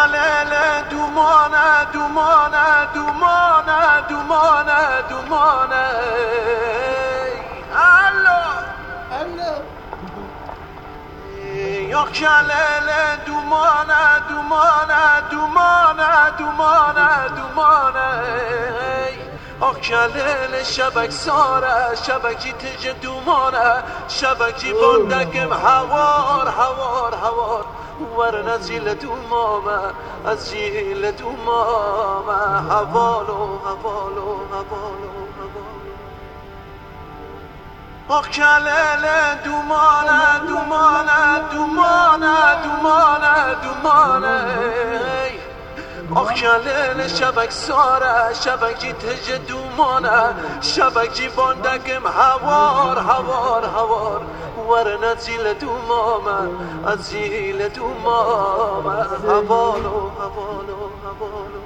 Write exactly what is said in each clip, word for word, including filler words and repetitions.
شلل دومانه دومانه دومانه دومانه دومانه الله الله یک شلل دومانه دومانه دومانه دومانه دومانه آکلل شبک ساره شبک جی تج دومانه شبک جی باندگم هوار هوار هوار ورن از جیل دومامه از جیل دومامه هوالو هوالو هوالو آکلل دومانه دومانه دومانه دومانه دومانه آخلل شبک ساره شبک جی تج دومانه شبک جی باندگم هوار هوار هوار ورن زیل دومامه از زیل دومامه هوالو هوالو هوالو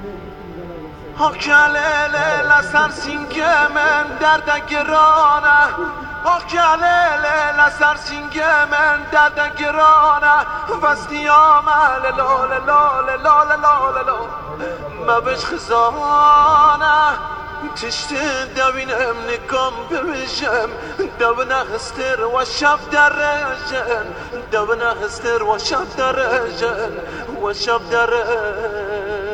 آخلل لسر سینگه من درد گرانه آخلل لسر سینگه من درد گرانه وستیامه لال لال لال لال لال ما بش خزانه تشت دوینم نکام ببیشم دو نخستر و شب درجن دو نخستر و شب درجن و شب درجن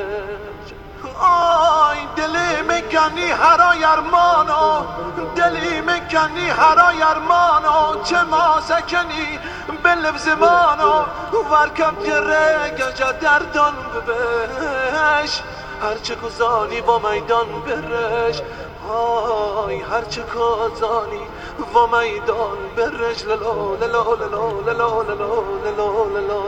آی دلی میکنی هرای ارمانو دلی میکنی هرای ارمانو چه ما سکنی بلب زمانو ورکم گره گجا دردان ببش هرچه کزانی با میدان برش آی هرچه کزانی با میدان برش للا للا للا للا للا للا للا